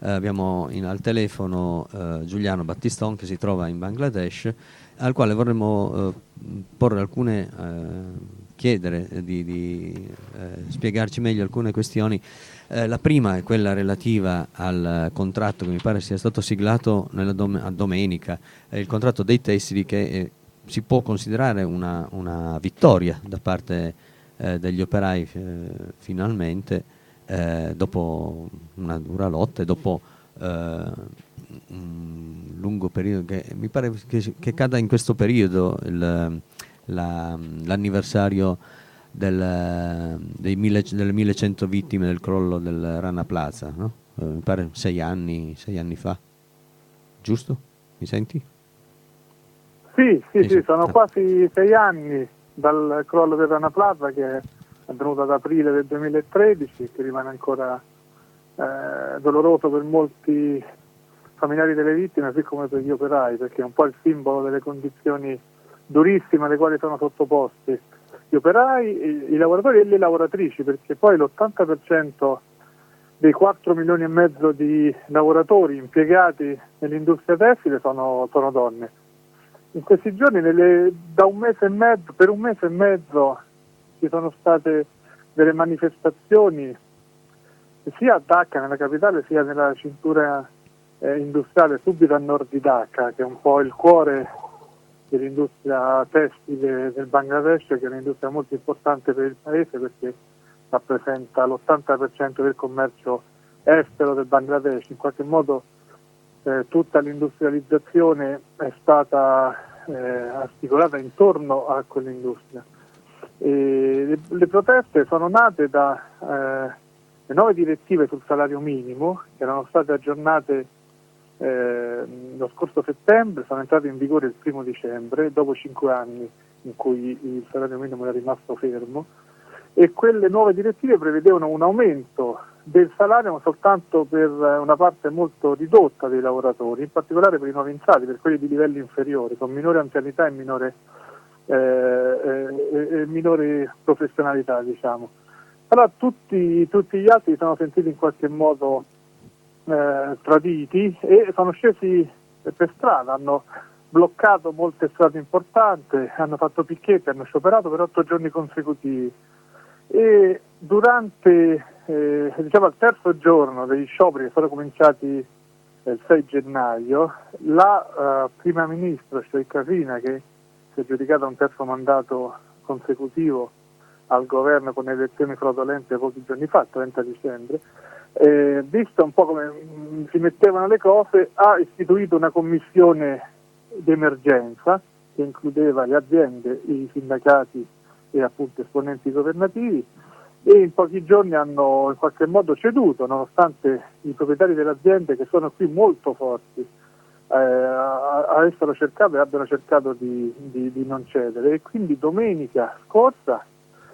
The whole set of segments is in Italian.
abbiamo al telefono Giuliano Battiston, che si trova in Bangladesh, al quale vorremmo porre alcune, chiedere di spiegarci meglio alcune questioni. La prima è quella relativa al contratto che mi pare sia stato siglato a domenica, il contratto dei tessili, che si può considerare una vittoria da parte degli operai finalmente, dopo una dura lotta e dopo un lungo periodo, che mi pare che cada in questo periodo l'anniversario delle 1100 vittime del crollo del Rana Plaza, no? Mi pare 6 anni fa, giusto? Mi senti? Sì, sono quasi 6 anni dal crollo del Rana Plaza, che è avvenuto ad aprile del 2013, che rimane ancora doloroso per molti familiari delle vittime, così come per gli operai, perché è un po' il simbolo delle condizioni durissime alle quali sono sottoposti gli operai, i lavoratori e le lavoratrici, perché poi l'80% dei 4 milioni e mezzo di lavoratori impiegati nell'industria tessile sono donne. In questi giorni, per un mese e mezzo ci sono state delle manifestazioni sia a Dhaka, nella capitale, sia nella cintura industriale subito a nord di Dhaka, che è un po' il cuore dell'industria tessile del Bangladesh, che è un'industria molto importante per il paese, perché rappresenta l'80% del commercio estero del Bangladesh. In qualche modo tutta l'industrializzazione è stata articolata intorno a quell'industria. Le proteste sono nate da le nuove direttive sul salario minimo, che erano state aggiornate lo scorso settembre, sono entrate in vigore il 1° dicembre, dopo 5 anni in cui il salario minimo era rimasto fermo, e quelle nuove direttive prevedevano un aumento del salario, ma soltanto per una parte molto ridotta dei lavoratori, in particolare per i nuovi entrati, per quelli di livelli inferiori, con minore anzianità e minore professionalità, diciamo. Allora tutti gli altri si sono sentiti in qualche modo traditi e sono scesi per strada, hanno bloccato molte strade importanti, hanno fatto picchetti, hanno scioperato per 8 giorni consecutivi, e durante al terzo giorno degli scioperi, che sono cominciati il 6 gennaio, la prima ministra Sheikh Hasina, che si è giudicata un terzo mandato consecutivo al governo con elezioni fraudolente pochi giorni fa, il 30 dicembre, visto un po' come si mettevano le cose, ha istituito una commissione d'emergenza che includeva le aziende, i sindacati e appunto esponenti governativi, e in pochi giorni hanno in qualche modo ceduto, nonostante i proprietari delle aziende, che sono qui molto forti, avessero cercato e abbiano cercato di non cedere. E quindi domenica scorsa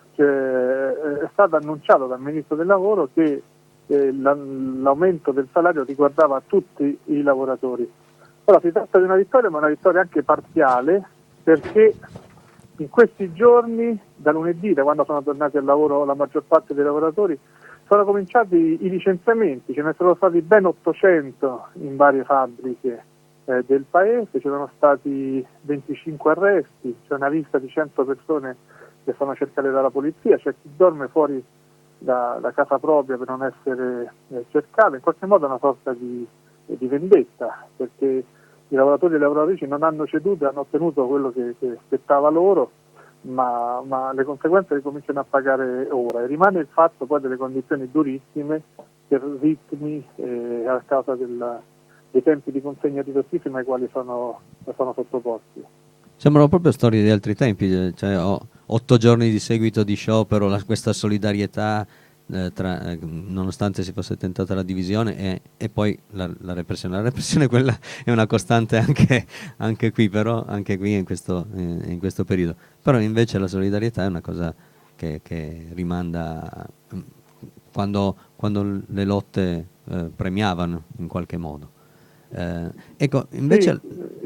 è stato annunciato dal Ministro del Lavoro che l'aumento del salario riguardava tutti i lavoratori. Ora si tratta di una vittoria, ma una vittoria anche parziale, perché in questi giorni, da lunedì, da quando sono tornati al lavoro la maggior parte dei lavoratori, sono cominciati i licenziamenti. Ce ne sono stati ben 800 in varie fabbriche del paese, ci sono stati 25 arresti, c'è una lista di 100 persone che sono cercate dalla polizia, c'è chi dorme fuori da casa propria per non essere cercato. In qualche modo è una sorta di vendetta, perché i lavoratori e le lavoratrici non hanno ceduto e hanno ottenuto quello che spettava loro, ma le conseguenze le cominciano a pagare ora, e rimane il fatto poi delle condizioni durissime per ritmi a causa dei tempi di consegna ridottissimi ai quali sono sottoposti. Sembrano proprio storie di altri tempi, cioè 8 giorni di seguito di sciopero, questa solidarietà, nonostante si fosse tentata la divisione, e poi la repressione. La repressione, quella è una costante anche qui, però anche qui in questo periodo. Però invece la solidarietà è una cosa che rimanda quando le lotte premiavano in qualche modo. Ecco, invece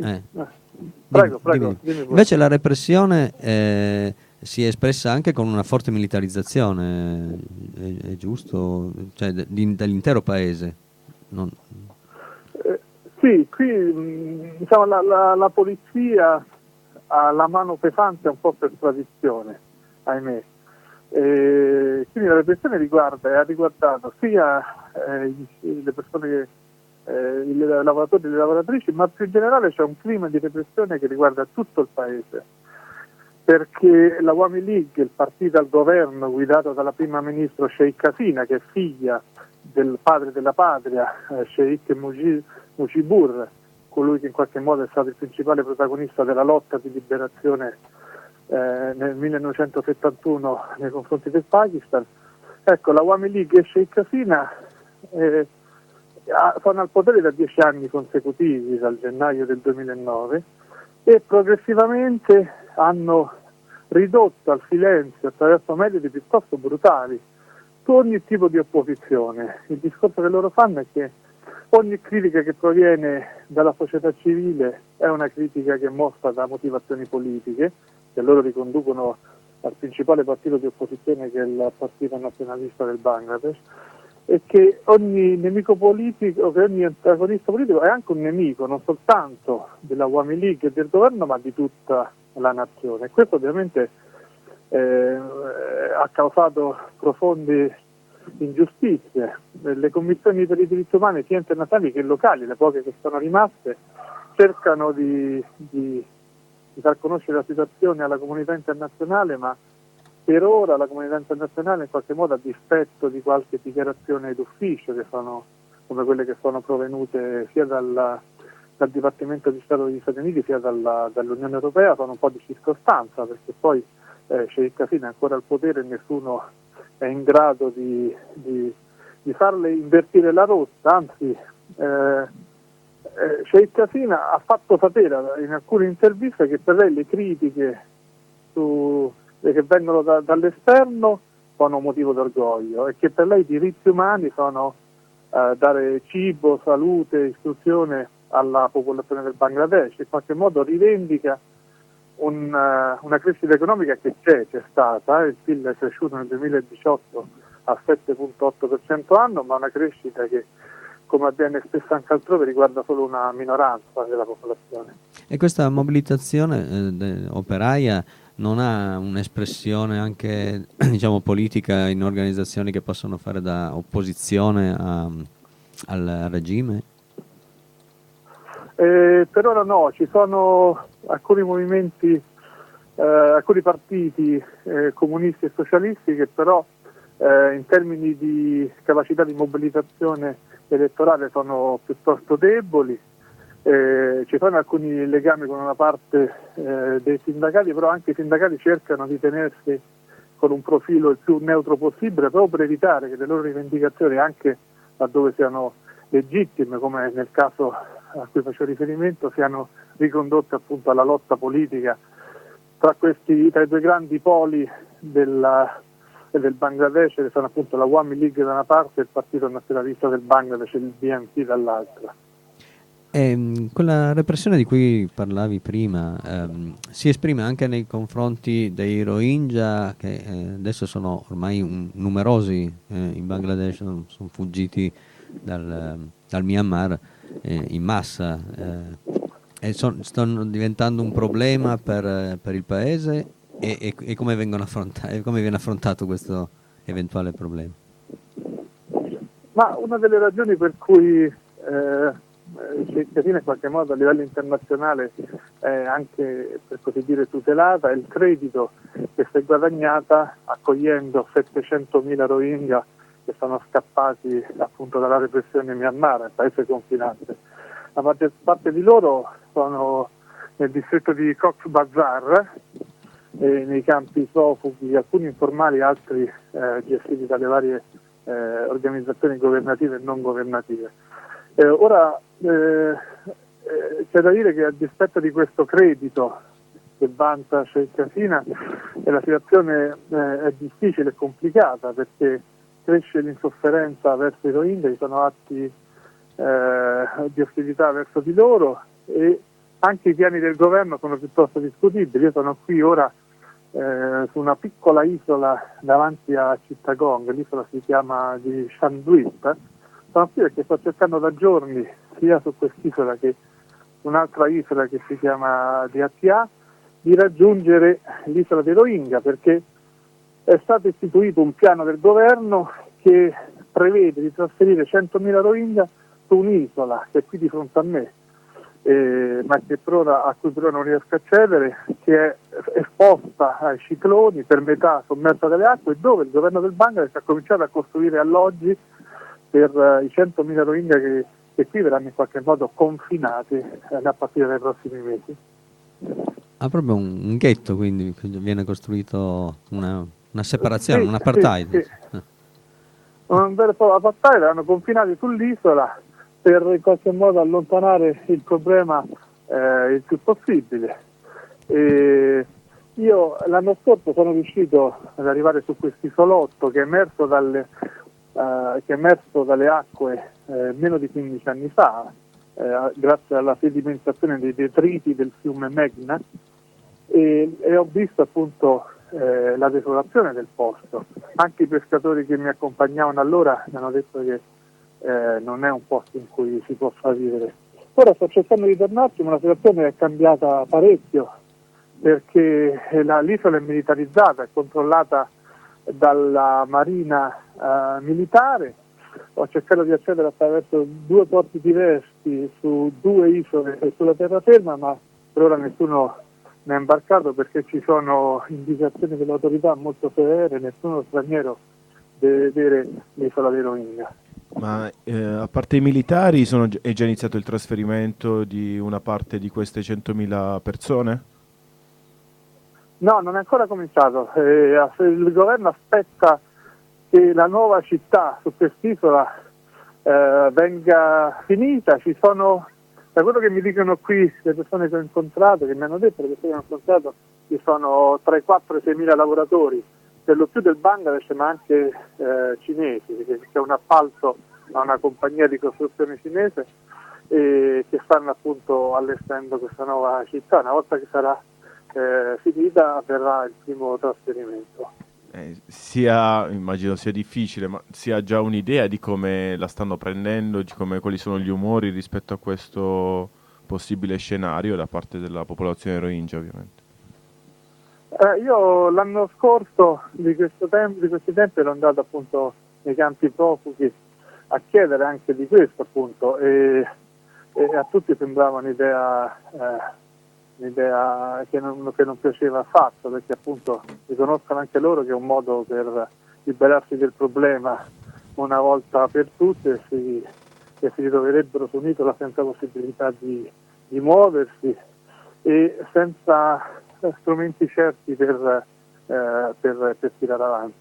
Prego. Invece la repressione si è espressa anche con una forte militarizzazione, è giusto? Cioè, dell'intero paese. Sì, qui diciamo, la polizia ha la mano pesante un po' per tradizione, ahimè. Quindi la repressione ha riguardato sia le persone i lavoratori e le lavoratrici, ma più in generale c'è un clima di repressione che riguarda tutto il paese, perché la Awami League, il partito al governo guidato dalla prima ministro Sheikh Hasina, che è figlia del padre della patria, Sheikh Mujibur, colui che in qualche modo è stato il principale protagonista della lotta di liberazione nel 1971 nei confronti del Pakistan. Ecco, la Awami League e Sheikh Hasina sono al potere da 10 anni consecutivi, dal gennaio del 2009, e progressivamente hanno ridotto al silenzio attraverso metodi piuttosto brutali su ogni tipo di opposizione. Il discorso che loro fanno è che ogni critica che proviene dalla società civile è una critica che è mossa da motivazioni politiche, che loro riconducono al principale partito di opposizione, che è il Partito Nazionalista del Bangladesh, e che ogni nemico politico, che ogni antagonista politico è anche un nemico non soltanto della Awami League e del governo, ma di tutta la nazione. Questo ovviamente ha causato profonde ingiustizie. Le commissioni per i diritti umani, sia internazionali che locali, le poche che sono rimaste, cercano di far conoscere la situazione alla comunità internazionale, ma per ora la comunità internazionale in qualche modo, a dispetto di qualche dichiarazione d'ufficio, che sono come quelle che sono provenute sia dal Dipartimento di Stato degli Stati Uniti sia dall'Unione Europea, sono un po' di circostanza, perché poi Sheikh Hasina è ancora al potere e nessuno è in grado di farle invertire la rotta. Anzi, Sheikh Hasina ha fatto sapere in alcune interviste che per lei le critiche che vengono dall'esterno sono motivo d'orgoglio, e che per lei i diritti umani sono dare cibo, salute, istruzione alla popolazione del Bangladesh. In qualche modo rivendica una crescita economica che c'è stata, il PIL è cresciuto nel 2018 al 7,8% anno, ma una crescita che, come avviene spesso anche altrove, riguarda solo una minoranza della popolazione. E questa mobilitazione operaia non ha un'espressione anche, diciamo, politica in organizzazioni che possono fare da opposizione al regime? Per ora no, ci sono alcuni movimenti, alcuni partiti comunisti e socialisti che però in termini di capacità di mobilitazione elettorale sono piuttosto deboli. Ci sono alcuni legami con una parte dei sindacati, però anche i sindacati cercano di tenersi con un profilo il più neutro possibile, proprio per evitare che le loro rivendicazioni, anche laddove siano legittime, come nel caso a cui facevo riferimento, siano ricondotte appunto alla lotta politica tra i due grandi poli del Bangladesh, che sono appunto la Awami League da una parte e il Partito Nazionalista del Bangladesh, il BNP, dall'altra. Quella repressione di cui parlavi prima si esprime anche nei confronti dei Rohingya, che adesso sono ormai numerosi in Bangladesh, sono fuggiti dal Myanmar in massa, e stanno diventando un problema per il paese, e come vengono come viene affrontato questo eventuale problema? Ma una delle ragioni per cui Sheikh Hasina in qualche modo a livello internazionale è anche, per così dire, tutelata è il credito che si è guadagnata accogliendo 700.000 Rohingya che sono scappati appunto dalla repressione in Myanmar, nel paese confinante. La maggior parte di loro sono nel distretto di Cox's Bazar, nei campi profughi, alcuni informali, altri gestiti dalle varie organizzazioni governative e non governative. Ora c'è da dire che, a dispetto di questo credito che vanta Sheikh Hasina, la situazione è difficile e complicata, perché cresce l'insofferenza verso i Rohingya, ci sono atti di ostilità verso di loro, e anche i piani del governo sono piuttosto discutibili. Io sono qui ora su una piccola isola davanti a Chittagong, l'isola si chiama di Shandwip, Sono qui perché sto cercando da giorni, sia su quest'isola che un'altra isola che si chiama Diatia, di raggiungere l'isola di Rohingya, perché è stato istituito un piano del governo che prevede di trasferire 100.000 Rohingya su un'isola che è qui di fronte a me, ma che a cui per ora non riesco a accedere, che è esposta ai cicloni, per metà sommersa dalle acque, dove il governo del Bangladesh ha cominciato a costruire alloggi per i 100.000 Rohingya che qui verranno in qualche modo confinati a partire dai prossimi mesi. Ha proprio un ghetto, quindi viene costruito una separazione, un apartheid. Sì. Un vero e proprio apartheid, erano confinati sull'isola per in qualche modo allontanare il problema il più possibile. Io l'anno scorso sono riuscito ad arrivare su questo isolotto che è emerso dalle acque meno di 15 anni fa, grazie alla sedimentazione dei detriti del fiume Meghna, e ho visto appunto la desolazione del posto. Anche i pescatori che mi accompagnavano allora mi hanno detto che non è un posto in cui si possa vivere. Ora sto cercando di tornarci, ma la situazione è cambiata parecchio, perché l'isola è militarizzata, è controllata dalla marina militare. Ho cercato di accedere attraverso 2 porti diversi su 2 isole e sulla terraferma, ma per ora nessuno ne è imbarcato perché ci sono indicazioni delle autorità molto severe, nessuno straniero deve vedere l'isola dei Rohingya. Ma a parte i militari è già iniziato il trasferimento di una parte di queste 100.000 persone? No, non è ancora cominciato. Il governo aspetta che la nuova città su quest'isola venga finita. Ci sono, da quello che mi dicono qui le persone che ho incontrato, che mi hanno detto, le persone che ho incontrato, ci sono tra i 4 e i 6.000 lavoratori, per lo più del Bangladesh ma anche cinesi, perché c'è un appalto a una compagnia di costruzione cinese che stanno appunto allestendo questa nuova città. Una volta che sarà finita avverrà il primo trasferimento. Immagino sia difficile, ma si ha già un'idea di come la stanno prendendo, di quali sono gli umori rispetto a questo possibile scenario da parte della popolazione Rohingya, ovviamente. Io l'anno scorso di questi tempi ero andato appunto nei campi profughi a chiedere anche di questo appunto e a tutti sembrava un'idea che non piaceva affatto, perché appunto riconoscono anche loro che è un modo per liberarsi del problema una volta per tutte e si ritroverebbero su un'isola senza possibilità di muoversi e senza strumenti certi per tirare avanti.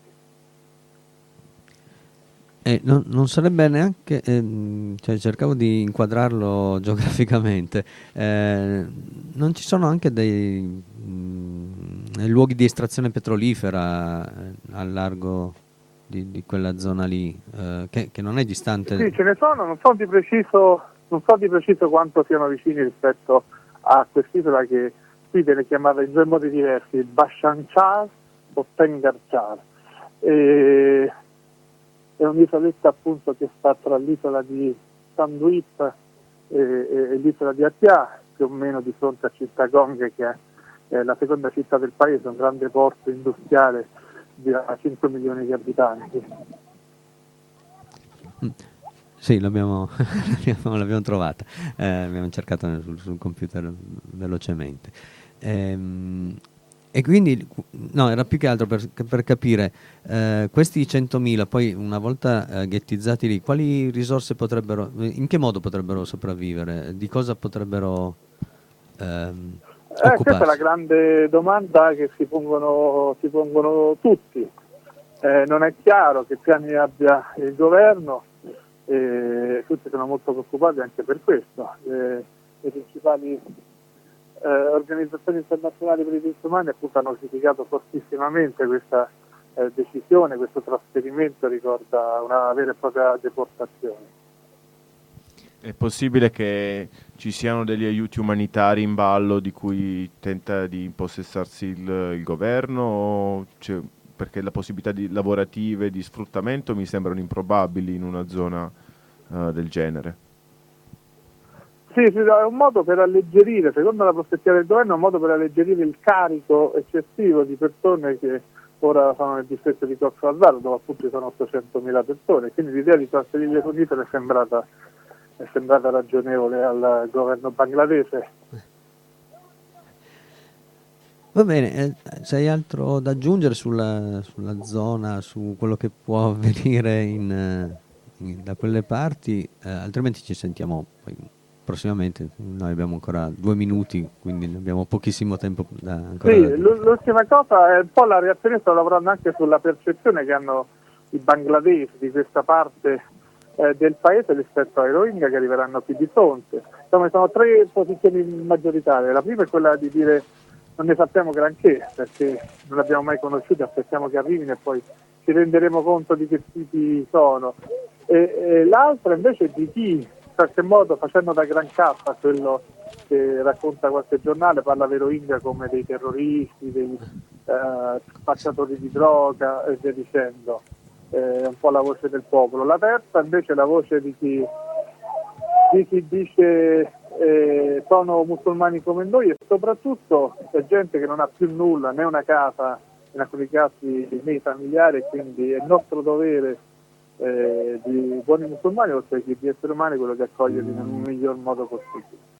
Non sarebbe neanche, cioè cercavo di inquadrarlo geograficamente, non ci sono anche dei luoghi di estrazione petrolifera al largo di quella zona lì, che non è distante? Sì, ce ne sono, non so di preciso quanto siano vicini rispetto a quest'isola che qui viene chiamata in 2 modi diversi, Bhashan Char o Tengar Char. È un'isoletta appunto che sta tra l'isola di Sandwip e l'isola di Atia, più o meno di fronte a Chittagong, che è la seconda città del paese, un grande porto industriale a 5 milioni di abitanti. Sì, l'abbiamo trovata, abbiamo cercato sul computer velocemente. E quindi, no, era più che altro per capire, questi 100.000, poi una volta ghettizzati lì, quali risorse in che modo potrebbero sopravvivere? Di cosa potrebbero occuparsi? Questa è la grande domanda che si pongono tutti. Non è chiaro che piani abbia il governo, tutti sono molto preoccupati anche per questo. Le principali organizzazioni internazionali per i diritti umani appunto hanno criticato fortissimamente questa decisione, questo trasferimento ricorda una vera e propria deportazione. È possibile che ci siano degli aiuti umanitari in ballo di cui tenta di impossessarsi il governo? Perché la possibilità di lavorative, di sfruttamento mi sembrano improbabili in una zona del genere. Sì, sì, è un modo per alleggerire, secondo la prospettiva del governo, è un modo per alleggerire il carico eccessivo di persone che ora sono nel distretto di Cox's Bazar, dove appunto ci sono 800.000 persone, quindi l'idea di trasferirle sull'isola è sembrata ragionevole al governo bangladese. Va bene, se hai altro da aggiungere sulla zona, su quello che può avvenire da quelle parti, altrimenti ci sentiamo poi prossimamente. Noi abbiamo ancora 2 minuti, quindi abbiamo pochissimo tempo ancora da Sì, dire. l'ultima cosa è un po' la reazione, sto lavorando anche sulla percezione che hanno i bangladesi di questa parte del paese rispetto ai Rohingya che arriveranno più di fronte. Insomma, sono tre posizioni maggioritarie. La prima è quella di dire non ne sappiamo granché perché non li abbiamo mai conosciuti, aspettiamo che arrivino e poi ci renderemo conto di che tipi sono. E l'altra invece è di chi, in qualche modo, facendo da gran cassa quello che racconta qualche giornale, parla dei Rohingya come dei terroristi, dei spacciatori di droga e via dicendo. È un po' la voce del popolo. La terza invece è la voce di chi dice sono musulmani come noi e soprattutto è gente che non ha più nulla, né una casa, in alcuni casi né familiari, e quindi è il nostro dovere di buoni musulmani, oltre che di esseri umani, quello di accoglierli nel miglior modo possibile.